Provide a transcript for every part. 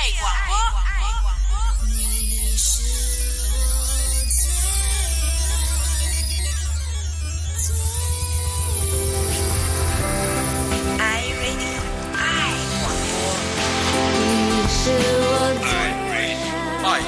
广播。你是我最爱 Radio 爱广播。你是我最爱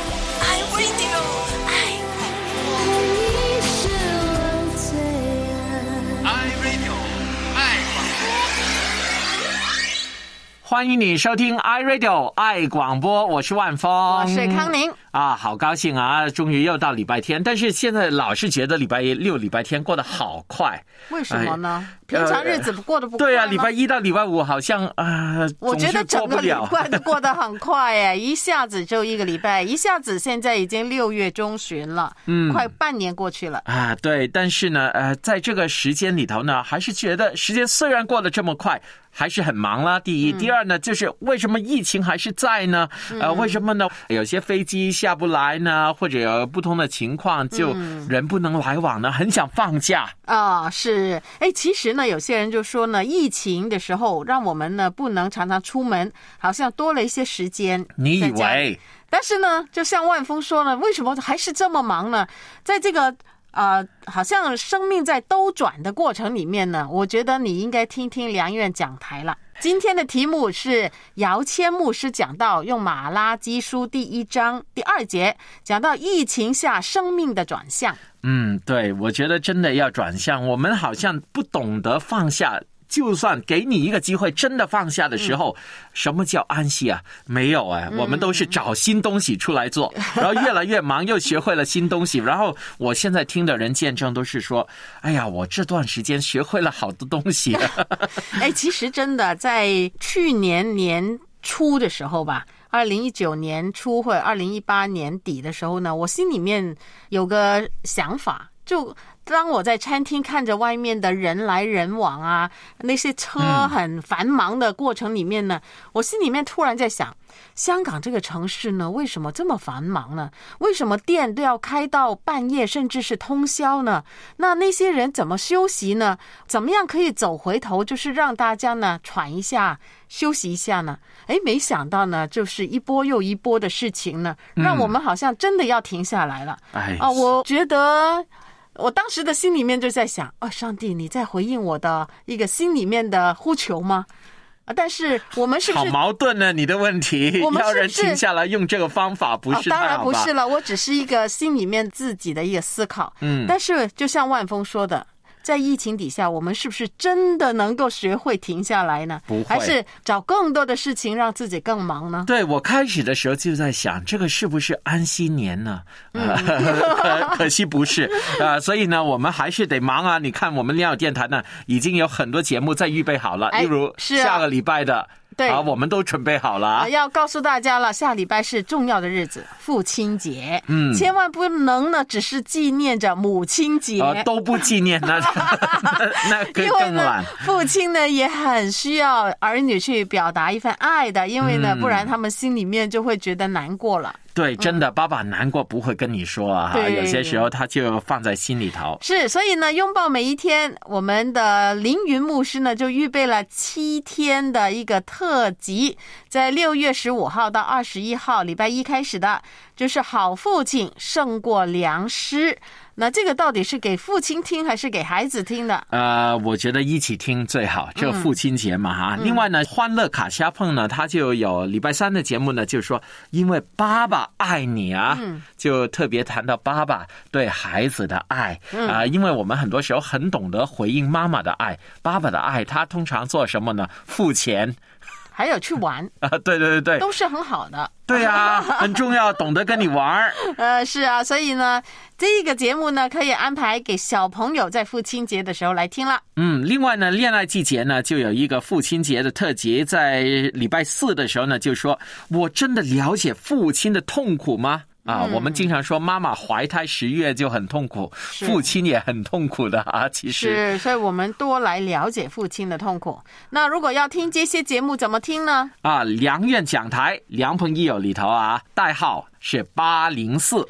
Radio 爱广播。你是我最爱 Radio 爱广播。 欢迎你收听 iRadio 爱广播，我是万峰， 我是康宁啊，好高兴啊，终于又到礼拜天，但是现在老是觉得礼拜六、礼拜天过得好快， 为什么呢？平常日子过得不快吗？ 对啊，礼拜一到礼拜五好像我觉得整个礼拜都过得很快哎，一下子就一个礼拜，一下子现在已经6月中旬了，快半年过去了啊。对，但是呢，在这个时间里头呢，还是觉得时间虽然过得这么快，还是很忙啦。第一，第二呢，就是为什么疫情还是在呢？为什么呢？有些飞机下不来呢，或者有不同的情况，就人不能来往呢，很想放假啊。是，其实呢，有些人就说呢，疫情的时候让我们呢不能常常出门，好像多了一些时间。 你以为？ 但是呢，就像万峰说呢，为什么还是这么忙呢？在这个好像生命在兜转的过程里面呢，我觉得你应该听听梁院讲台了。今天的题目是姚谦牧师讲到，用马拉基书第1章第2节讲到疫情下生命的转向。 对，我觉得真的要转向，我们好像不懂得放下。就算给你一个机会真的放下的时候，什么叫安息啊？没有我们都是找新东西出来做，然后越来越忙，又学会了新东西。然后我现在听的人见证都是说，哎呀，我这段时间学会了好多东西。 其实真的在去年年初的时候吧，2019年初或者2018年底的时候呢，我心里面有个想法，就当我在餐厅看着外面的人来人往啊，那些车很繁忙的过程里面呢，我心里面突然在想，香港这个城市呢，为什么这么繁忙呢？为什么店都要开到半夜甚至是通宵呢？那些人怎么休息呢？怎么样可以走回头，就是让大家呢喘一下休息一下呢？没想到呢，就是一波又一波的事情呢，让我们好像真的要停下来了。我觉得我当时的心里面就在想，上帝，你在回应我的一个心里面的呼求吗？但是我们是不是好矛盾呢？你的问题， 我们是不是要人停下来用这个方法，不是当然不是了，我只是一个心里面自己的一个思考。但是就像万峰说的，在疫情底下，我们是不是真的能够学会停下来呢？ 不会， 还是找更多的事情让自己更忙呢？ 对，我开始的时候就在想，这个是不是安息年呢？可惜不是所以呢，我们还是得忙啊。你看，我们良友电台呢，已经有很多节目在预备好了，例如下个礼拜的。 对我们都准备好了要告诉大家了，下礼拜是重要的日子，父亲节。千万不能呢，只是纪念着母亲节， 都不纪念那可以更晚。 父亲呢也很需要儿女去表达一份爱的，因为呢，不然他们心里面就会觉得难过了。 对，真的，爸爸难过不会跟你说啊，有些时候他就放在心里头。 是，所以呢，拥抱每一天，我们的凌云牧师呢就预备了7天的一个特辑，在6月15号到21号，礼拜一开始的，就是好父亲胜过良师。那这个到底是给父亲听还是给孩子听的？ 我觉得一起听最好，这父亲节嘛另外呢，欢乐卡虾碰呢，他就有礼拜3的节目呢，就是说因为爸爸爱你就特别谈到爸爸对孩子的爱因为我们很多时候很懂得回应妈妈的爱，爸爸的爱，他通常做什么呢？付钱。 还有去玩对， 都是很好的。 对啊，很重要，懂得跟你玩是啊，所以呢，这个节目呢，可以安排给小朋友在父亲节的时候来听了。 另外呢，恋爱季节呢，就有一个父亲节的特辑，在礼拜4的时候呢，就说我真的了解父亲的痛苦吗？我们经常说妈妈怀胎10月就很痛苦，父亲也很痛苦的其实是，所以我们多来了解父亲的痛苦。那如果要听这些节目怎么听呢？ 良院讲台，良朋益友里头代号是804。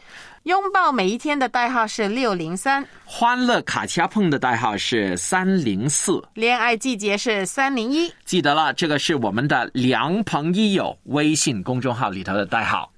拥抱每一天的代号是603， 欢乐卡恰碰的代号是304， 恋爱季节是301。 记得了，这个是我们的良朋益友微信公众号里头的代号。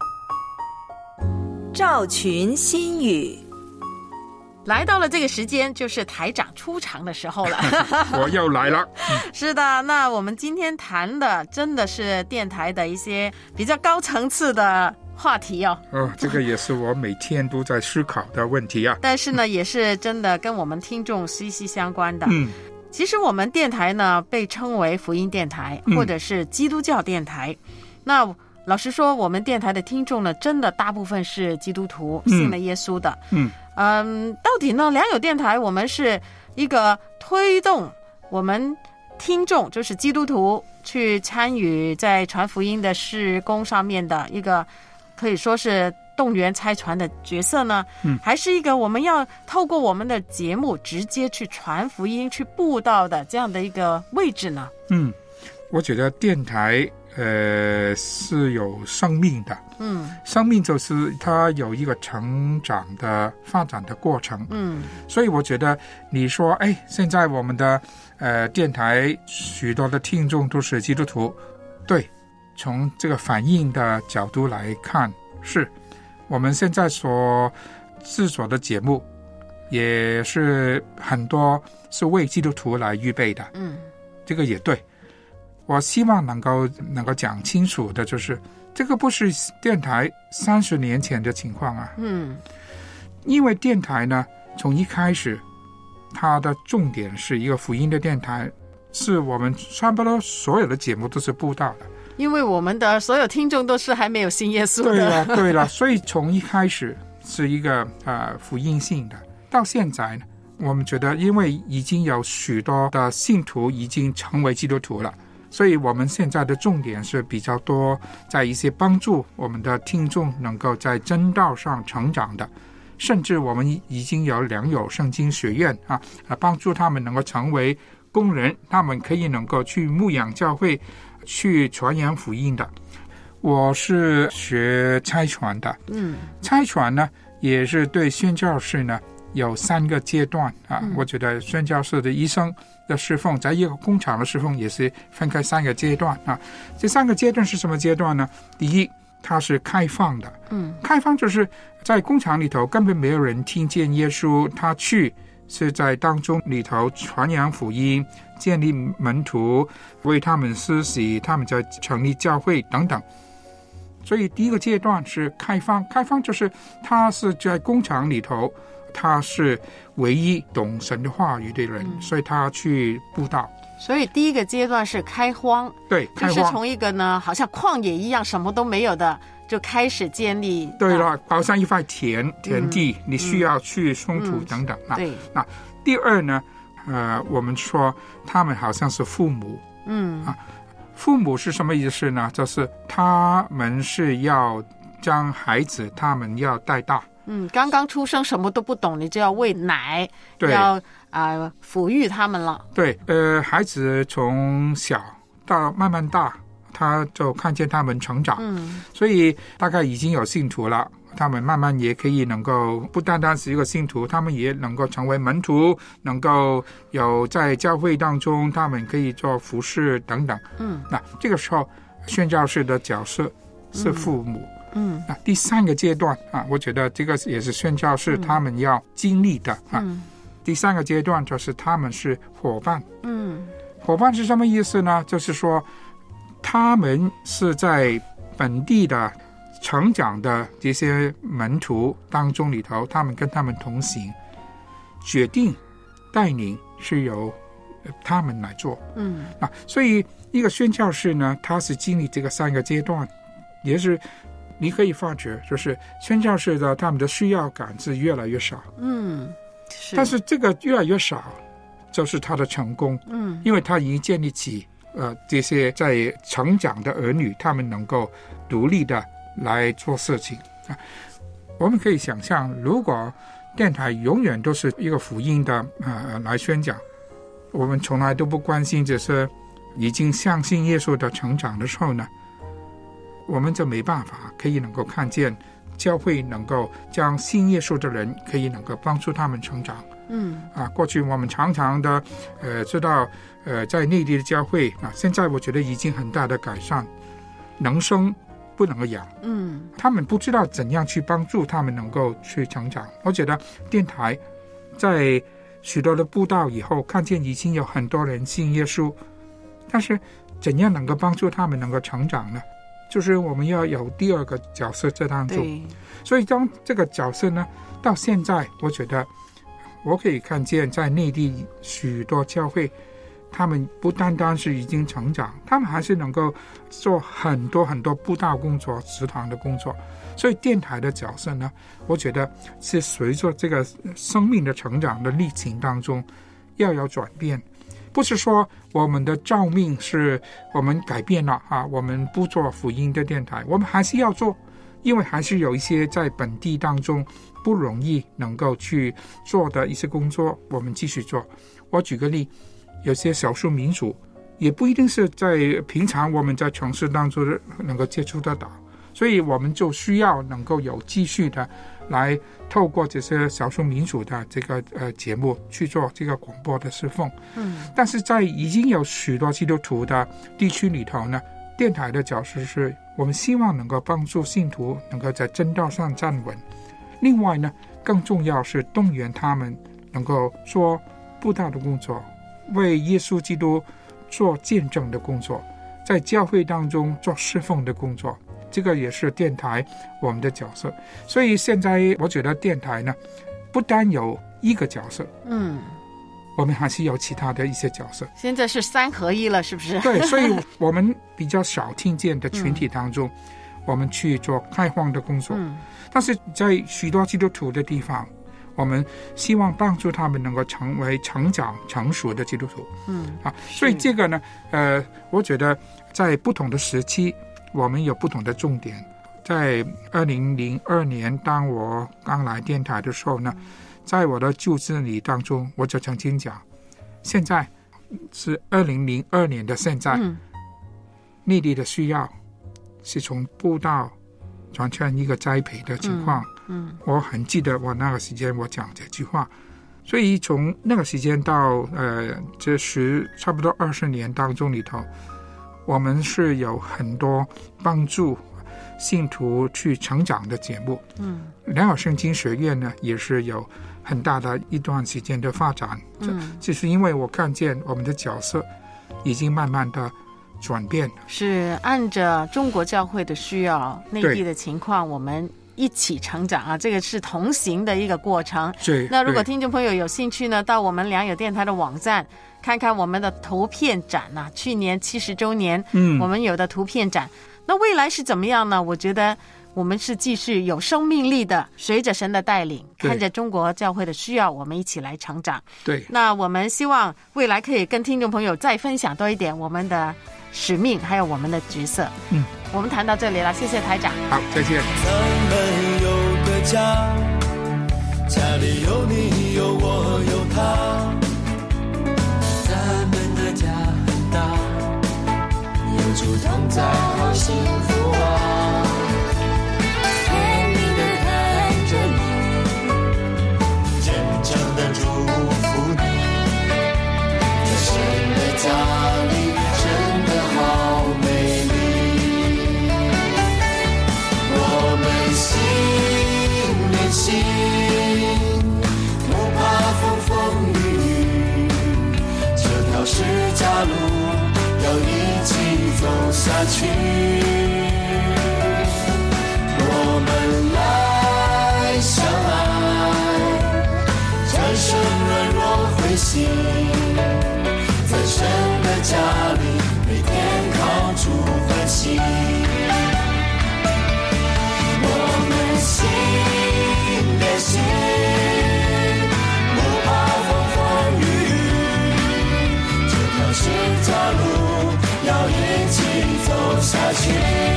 赵群心语， 来到了这个时间，就是台长出场的时候了。 我又来了。 是的，那我们今天谈的真的是电台的一些比较高层次的话题哦。 这个也是我每天都在思考的问题啊。 但是呢，也是真的跟我们听众息息相关的。其实我们电台呢被称为福音电台，或者是基督教电台。那老实说，我们电台的听众呢，真的大部分是基督徒，信了耶稣的。到底呢，良友电台我们是一个推动我们听众，就是基督徒去参与在传福音的事工上面的一个可以说是动员差传的角色呢，还是一个我们要透过我们的节目直接去传福音、去布道的这样的一个位置呢？ 我觉得电台是有生命的。生命就是它有一个成长的发展的过程。所以我觉得你说现在我们的电台许多的听众都是基督徒，对，从这个反应的角度来看，是我们现在所制作的节目也是很多是为基督徒来预备的。这个也对。我希望能够讲清楚的就是，这个不是电台30年前的情况啊。因为电台呢，从一开始，它的重点是一个福音的电台，是我们差不多所有的节目都是布道的。 因为我们的所有听众都是还没有信耶稣的。 对了，所以从一开始是一个福音性的，到现在呢，我们觉得因为已经有许多的信徒已经成为基督徒了。所以我们现在的重点是比较多在一些帮助我们的听众能够在真道上成长的，甚至我们已经有良友圣经学院帮助他们能够成为工人，他们可以能够去牧养教会，去传扬福音的。我是学差传的。差传呢也是对宣教士呢有3个阶段我觉得宣教士的医生的侍奉，在一个工厂的侍奉也是分开3个阶段这3个阶段是什么阶段呢？第一，它是开放的。开放就是在工厂里头根本没有人听见耶稣，他去是在当中里头传扬福音，建立门徒，为他们施洗，他们在成立教会等等。所以第一个阶段是开放。开放就是他是在工厂里头，他是唯一懂神的话语的人，所以他去布道。 所以第一个阶段是开荒。 对，开荒就是从一个呢好像旷野一样什么都没有的，就开始建立。 对了，好像一块田地，你需要去松土等等。 对。 那第二呢，我们说他们好像是父母。父母是什么意思呢？就是他们是要将孩子他们要带大。 刚刚出生什么都不懂，你就要喂奶，要抚育他们了。 对，孩子从小到慢慢大，他就看见他们成长。所以大概已经有信徒了，他们慢慢也可以能够不单单是一个信徒，他们也能够成为门徒，能够有在教会当中他们可以做服侍等等。那这个时候宣教士的角色是父母。那第3个阶段我觉得这个也是宣教士他们要经历的第3个阶段就是他们是伙伴。伙伴是什么意思呢？就是说他们是在本地的成长的这些门徒当中里头，他们跟他们同行，决定带领是由他们来做。所以一个宣教士呢，他是经历这个3个阶段，也是你可以发觉，就是宣教士的他们的需要感是越来越少。但是这个越来越少，就是他的成功。因为他已经建立起这些在成长的儿女，他们能够独立的来做事情。我们可以想象，如果电台永远都是一个福音的来宣讲，我们从来都不关心这些已经相信耶稣的成长的时候呢，我们就没办法可以能够看见教会能够将信耶稣的人可以能够帮助他们成长。过去我们常常的知道在内地的教会现在我觉得已经很大的改善，能生不能养。他们不知道怎样去帮助他们能够去成长。我觉得电台在许多的布道以后，看见已经有很多人信耶稣，但是怎样能够帮助他们能够成长呢？就是我们要有第二个角色在当中。所以当这个角色呢，到现在我觉得我可以看见在内地许多教会，他们不单单是已经成长，他们还是能够做很多很多布道工作、食堂的工作。所以电台的角色呢，我觉得是随着这个生命的成长的历程当中要有转变。不是说我们的召命是我们改变了我们不做福音的电台，我们还是要做，因为还是有一些在本地当中不容易能够去做的一些工作，我们继续做。我举个例，有些少数民族也不一定是在平常我们在城市当中能够接触得到，所以我们就需要能够有继续的来透过这些少数民族的这个节目去做这个广播的侍奉。但是在已经有许多基督徒的地区里头呢，电台的角色是我们希望能够帮助信徒能够在真道上站稳。另外呢，更重要是动员他们能够做布道的工作，为耶稣基督做见证的工作，在教会当中做侍奉的工作，这个也是电台我们的角色。所以现在我觉得电台呢，不单有一个角色，我们还是有其他的一些角色。 现在是3合1了，是不是？ 对，所以我们比较少听见的群体当中，我们去做开荒的工作。但是在许多基督徒的地方，我们希望帮助他们能够成为成长成熟的基督徒。所以这个呢，我觉得在不同的时期我们有不同的重点。在2002年当我刚来电台的时候呢，在我的旧治理当中，我就曾经讲，现在是2002年的现在，内地的需要是从布道转成一个栽培的情况。我很记得我那个时间我讲这句话。所以从那个时间到这差不多20年当中里头，我们是有很多帮助信徒去成长的节目。良友圣经学院呢，也是有很大的一段时间的发展。就是因为我看见我们的角色已经慢慢的转变， 是按着中国教会的需要、内地的情况，我们一起成长这个是同行的一个过程。那如果听众朋友有兴趣呢，到我们良友电台的网站看看我们的图片展去年70周年我们有的图片展。那未来是怎么样呢？我觉得我们是继续有生命力的，随着神的带领，看着中国教会的需要，我们一起来成长。那我们希望未来可以跟听众朋友再分享多一点我们的使命还有我们的角色。我们谈到这里了，谢谢台长。 好，再见。 咱们有个家，家里有你有我有他，咱们的家很大，有主同在好幸福啊，看你的看着你，真正的祝福你，在神的家里真的好美丽。我们心连心，不怕风风雨雨，这条十架路要一起走下去。我们来相爱，战胜软弱灰心，在神的家里每天靠主欢喜。我们心连心，不怕风风雨雨，这条十架路要一起走下去。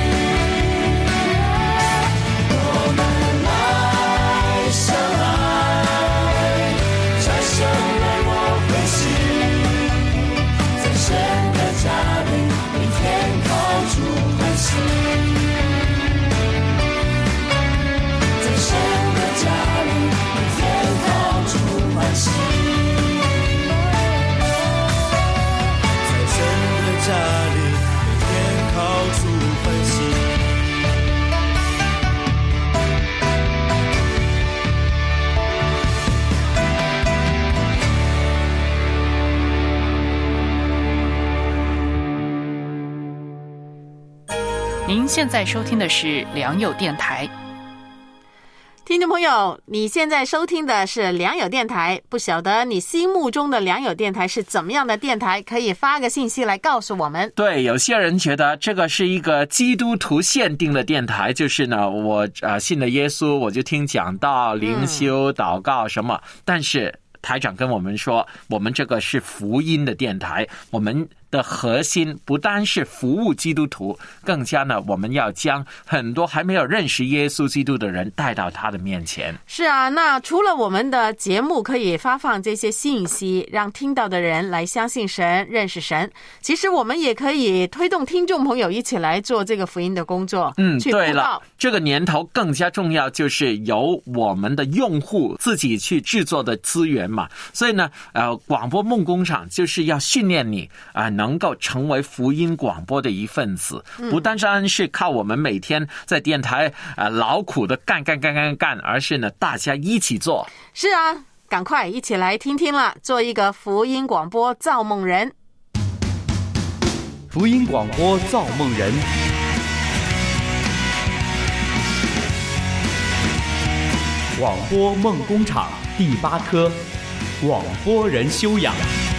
我们来相爱，战胜软弱灰心，在神的家里每天靠主欢喜。 您现在收听的是良友电台。 听众朋友，你现在收听的是良友电台，不晓得你心目中的良友电台是怎么样的电台，可以发个信息来告诉我们。 对，有些人觉得这个是一个基督徒限定的电台，就是呢，我信了耶稣，我就听讲道、灵修、祷告什么，但是台长跟我们说，我们这个是福音的电台，我们的核心不单是服务基督徒，更加呢，我们要将很多还没有认识耶稣基督的人带到他的面前。 是啊，那除了我们的节目可以发放这些信息，让听到的人来相信神、认识神，其实我们也可以推动听众朋友一起来做这个福音的工作。 对了，这个年头更加重要，就是由我们的用户自己去制作的资源嘛。所以呢，广播梦工厂就是要训练你能够成为福音广播的一份子，不单单是靠我们每天在电台劳苦的干，而是呢大家一起做。 是啊，赶快一起来听听了，做一个福音广播造梦人。 福音广播造梦人，广播梦工厂第8科，广播人修养。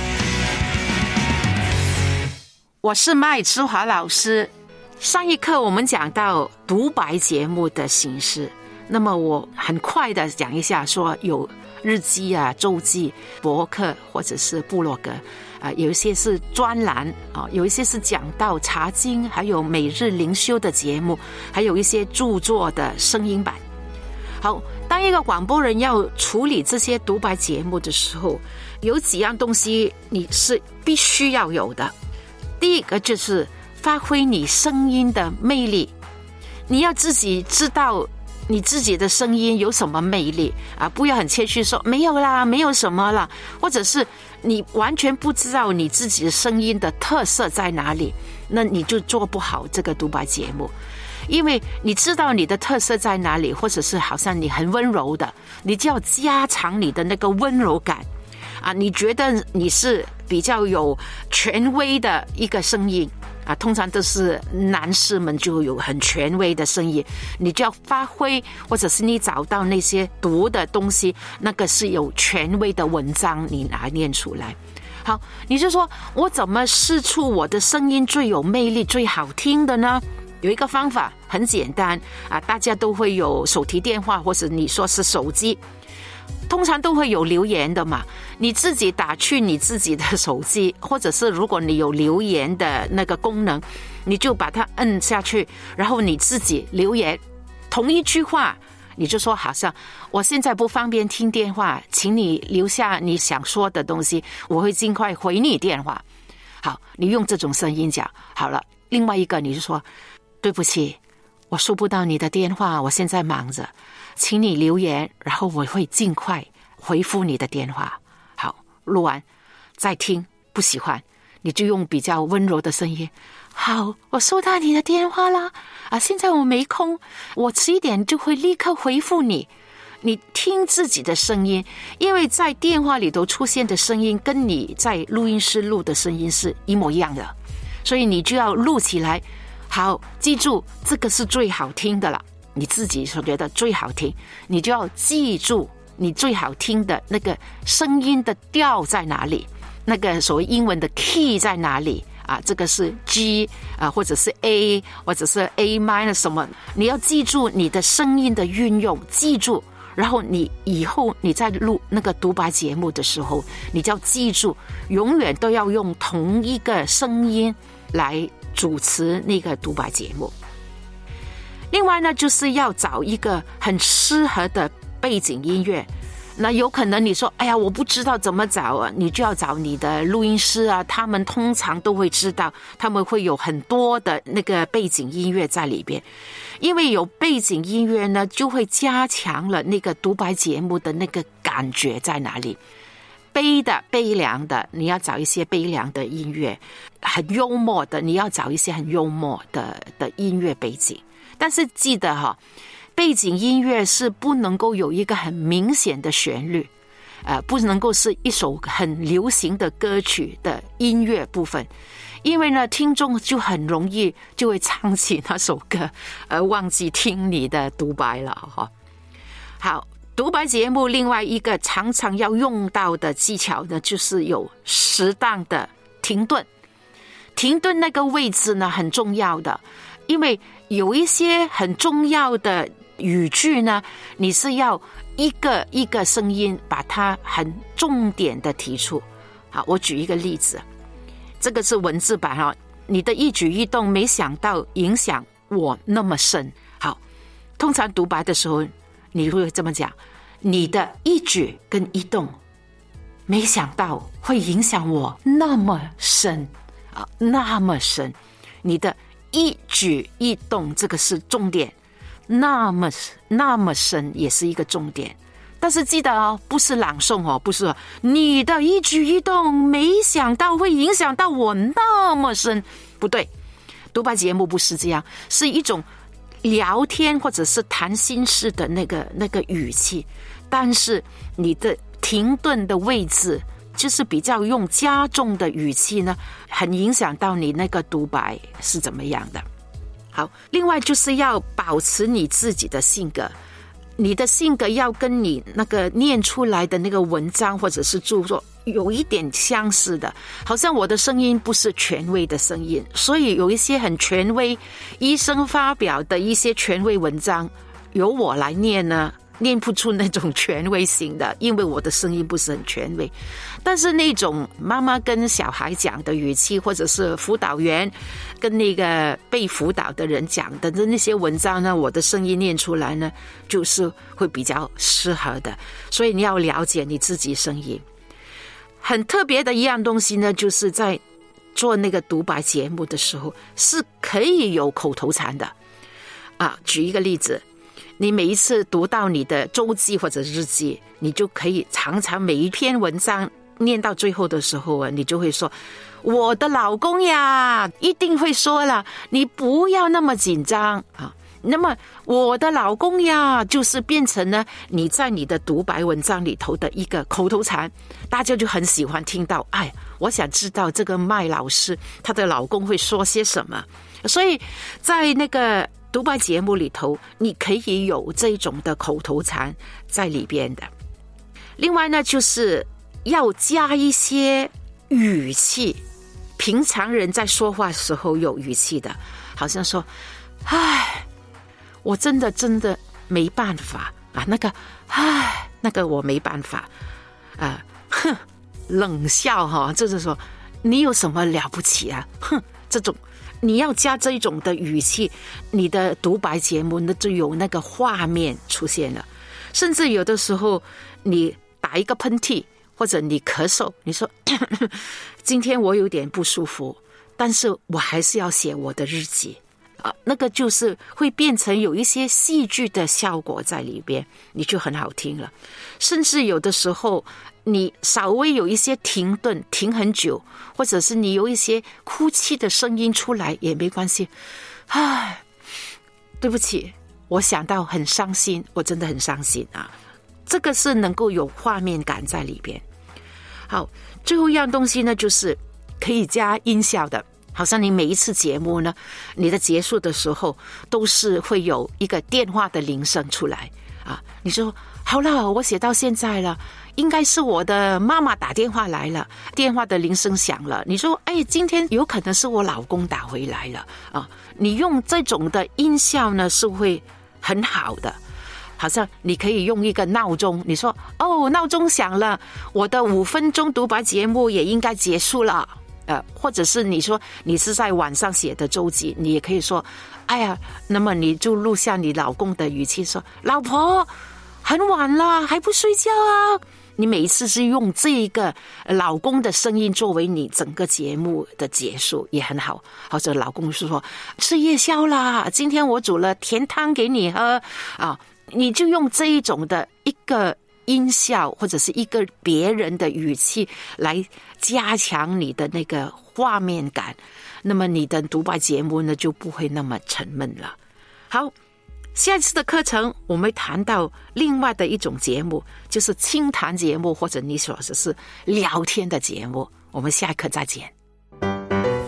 我是麦之华老师。上一课我们讲到独白节目的形式，那么我很快的讲一下，说有日记啊、周记、博客或者是部落格有一些是专栏有一些是讲到查经，还有每日灵修的节目，还有一些著作的声音版。好，当一个广播人要处理这些独白节目的时候，有几样东西你是必须要有的。第一个就是发挥你声音的魅力，你要自己知道你自己的声音有什么魅力不要很谦虚说没有啦，没有什么啦，或者是你完全不知道你自己的声音的特色在哪里，那你就做不好这个独白节目。因为你知道你的特色在哪里，或者是好像你很温柔的，你就要加强你的那个温柔感你觉得你是比较有权威的一个声音通常都是男士们就有很权威的声音，你就要发挥，或者是你找到那些读的东西，那个是有权威的文章，你拿念出来。好，你就说我怎么试出我的声音最有魅力、最好听的呢？有一个方法很简单大家都会有手提电话，或者你说是手机，通常都会有留言的嘛，你自己打去你自己的手机，或者是如果你有留言的那个功能，你就把它摁下去，然后你自己留言同一句话，你就说好像我现在不方便听电话，请你留下你想说的东西，我会尽快回你电话。好，你用这种声音讲好了。另外一个你就说对不起，我收不到你的电话，我现在忙着，请你留言，然后我会尽快回复你的电话。好，录完再听，不喜欢你就用比较温柔的声音，好，我收到你的电话啦现在我没空，我迟一点就会立刻回复你。你听自己的声音，因为在电话里头出现的声音跟你在录音室录的声音是一模一样的，所以你就要录起来。好，记住这个是最好听的了，你自己所觉得最好听，你就要记住你最好听的那个声音的调在哪里，那个所谓英文的 key 在哪里这个是 G 或者是 A 或者是 A minus 什么，你要记住你的声音的运用，记住，然后你以后你在录那个独白节目的时候，你就要记住永远都要用同一个声音来主持那个独白节目。另外呢，就是要找一个很适合的背景音乐。那有可能你说哎呀我不知道怎么找你就要找你的录音师他们通常都会知道，他们会有很多的那个背景音乐在里边。因为有背景音乐呢，就会加强了那个独白节目的那个感觉在哪里。悲的、悲凉的，你要找一些悲凉的音乐；很幽默的，你要找一些很幽默的音乐背景。但是记得背景音乐是不能够有一个很明显的旋律，不能够是一首很流行的歌曲的音乐部分， 因为呢，听众就很容易就会唱起那首歌，而忘记听你的独白了哈。好，独白节目另外一个常常要用到的技巧呢，就是有适当的停顿。停顿那个位置呢很重要的，因为有一些很重要的语句呢，你是要一个一个声音把它很重点的提出。好，我举一个例子，这个是文字版哈，你的一举一动没想到影响我那么深。好，通常独白的时候你会这么讲，你的一举跟一动没想到会影响我那么深啊，那么深。你的一举一动这个是重点，那么深也是一个重点。但是记得哦，不是朗诵哦，不是说你的一举一动没想到会影响到我那么深，不对。独白节目不是这样，是一种聊天或者是谈心式的那个语气，但是你的停顿的位置就是比较用加重的语气呢，很影响到你那个独白是怎么样的。好，另外就是要保持你自己的性格，你的性格要跟你那个念出来的那个文章或者是著作有一点相似的。好像我的声音不是权威的声音，所以有一些很权威医生发表的一些权威文章由我来念呢，念不出那种权威性的，因为我的声音不是很权威。但是那种妈妈跟小孩讲的语气，或者是辅导员跟那个被辅导的人讲的那些文章呢，我的声音念出来呢，就是会比较适合的。所以你要了解你自己声音。很特别的一样东西呢，就是在做那个独白节目的时候是可以有口头禅的啊。举一个例子，你每一次读到你的周记或者日记，你就可以常常每一篇文章念到最后的时候啊，你就会说我的老公呀，一定会说了，你不要那么紧张啊。那么我的老公呀，就是变成了你在你的独白文章里头的一个口头禅，大家就很喜欢听到，哎，我想知道这个麦老师她的老公会说些什么。所以在那个独白节目里头，你可以有这种的口头禅在里边的。另外呢，就是要加一些语气，平常人在说话时候有语气的，好像说，唉，我真的没办法啊，那个我没办法啊，哼，冷笑哈，就是说你有什么了不起啊，哼，这种你要加这种的语气，你的独白节目呢就有那个画面出现了。甚至有的时候你打一个喷嚏或者你咳嗽，你说今天我有点不舒服，但是我还是要写我的日记啊，那个就是会变成有一些戏剧的效果在里边，你就很好听了。甚至有的时候你稍微有一些停顿，停很久，或者是你有一些哭泣的声音出来也没关系。唉，对不起，我想到很伤心，我真的很伤心啊。这个是能够有画面感在里边。好，最后一样东西呢，就是可以加音效的。好像你每一次节目呢，你的结束的时候都是会有一个电话的铃声出来啊。你说好了，我写到现在了，应该是我的妈妈打电话来了，电话的铃声响了。你说哎，今天有可能是我老公打回来了啊。你用这种的音效呢，是会很好的。好像你可以用一个闹钟，你说哦，闹钟响了，我的5分钟独白节目也应该结束了。或者是你说你是在晚上写的周记，你也可以说哎呀，那么你就录下你老公的语气说，老婆很晚了还不睡觉啊。你每一次是用这个老公的声音作为你整个节目的结束也很好。或者老公是说吃夜宵啦，今天我煮了甜汤给你喝啊，你就用这一种的一个音效或者是一个别人的语气来加强你的那个画面感，那么你的独白节目呢就不会那么沉闷了。好，下一次的课程我们会谈到另外的一种节目，就是清谈节目，或者你说的是聊天的节目。我们下一课再见。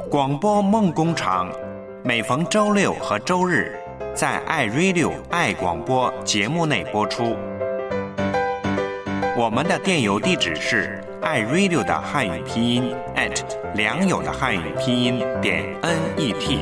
广播梦工厂每逢周六和周日在爱 Radio 爱广播节目内播出。我们的电邮地址是爱 Radio 的汉语拼音良友的汉语拼音.net。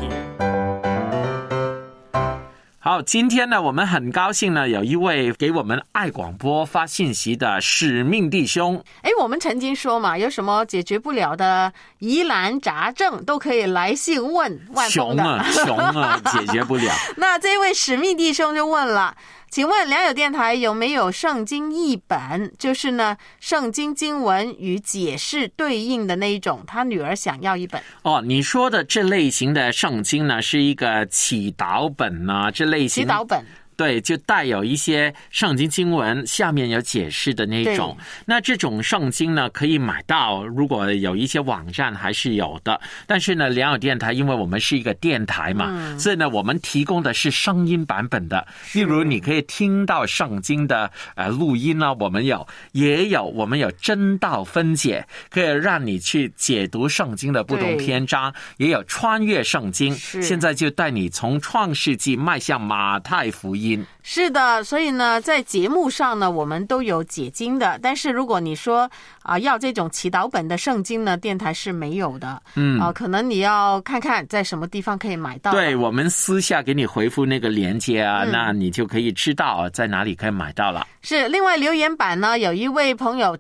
好，今天呢，我们很高兴呢，有一位给我们爱广播发信息的使命弟兄。 我们曾经说嘛，有什么解决不了的疑难杂症，都可以来信问万峰的。 穷啊，解决不了。 那这位使命弟兄就问了，请问良友电台有没有圣经译本，就是呢圣经经文与解释对应的那一种，他女儿想要一本。 你说的这类型的圣经呢，是一个祈祷本呢，这类型祈祷本， 对，就带有一些圣经经文下面有解释的那种。那这种圣经呢，可以买到，如果有一些网站还是有的。但是呢，良友电台因为我们是一个电台嘛，所以呢，我们提供的是声音版本的。例如，你可以听到圣经的录音呢，我们有真道分解，可以让你去解读圣经的不同篇章，也有穿越圣经。现在就带你从创世纪迈向马太福音。 是的，所以呢，在节目上呢，我们都有解经的。但是如果你说要这种祈祷本的圣经呢，电台是没有的。可能你要看看在什么地方可以买到。 对，我们私下给你回复那个连接啊，那你就可以知道在哪里可以买到了。 是，另外留言板呢，有一位朋友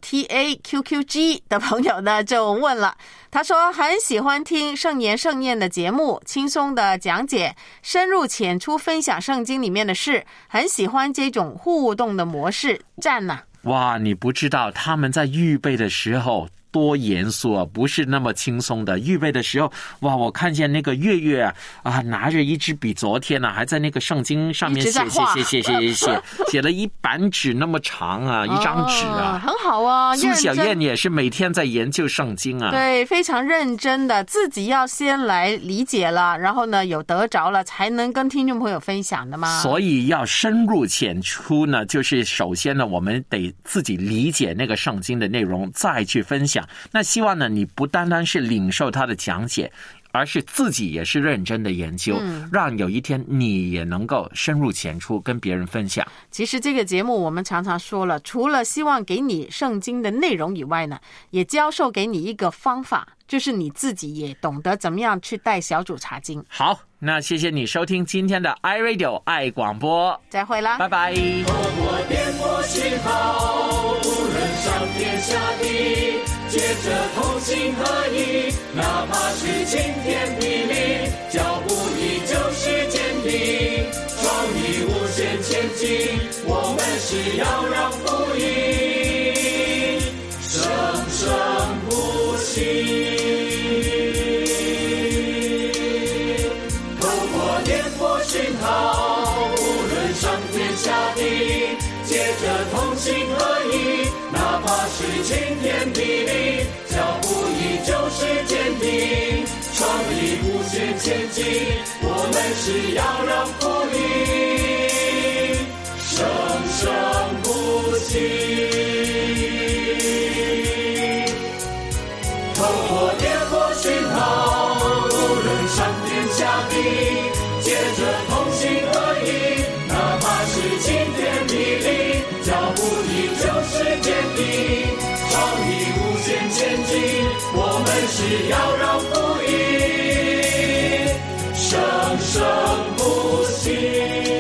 TAQQG 的朋友呢就问了，他说很喜欢听圣言盛宴的节目，轻松的讲解，深入浅出分享圣经里面的事，很喜欢这种互动的模式，赞呐！ 哇，你不知道他们在预备的时候多严肃啊，不是那么轻松的。预备的时候，哇，我看见那个月月拿着一支笔，昨天还在那个圣经上面写了一板纸那么长啊，一张纸啊， 很好啊。 苏小燕也是每天在研究圣经啊， 对，非常认真的，自己要先来理解了，然后呢有得着了，才能跟听众朋友分享的嘛。 所以要深入浅出呢，就是首先呢，我们得自己理解那个圣经的内容，再去分享。那希望呢，你不单单是领受他的讲解，而是自己也是认真的研究，让有一天你也能够深入浅出跟别人分享。 其实这个节目我们常常说了，除了希望给你圣经的内容以外呢，也教授给你一个方法，就是你自己也懂得怎么样去带小组查经。 好，那谢谢你收听今天的 iRadio 爱广播， 再会啦， 拜拜。 透过电波讯号，无论上天下地，借着同心合意，哪怕是晴天霹雳，脚步依旧是坚定，创意无限前进，我们是要让福音生生不息。透过电波讯号，无论上天下地，借着同心合意，哪怕是晴天霹雳，脚步依旧是坚定，创意无限前进，我们是要让福音生生不息。透过电波讯号，无论上天下地，借着同心合意，哪怕是晴天霹雳，脚步依旧是坚定，创意无限前进，我们是要让福音生生不息。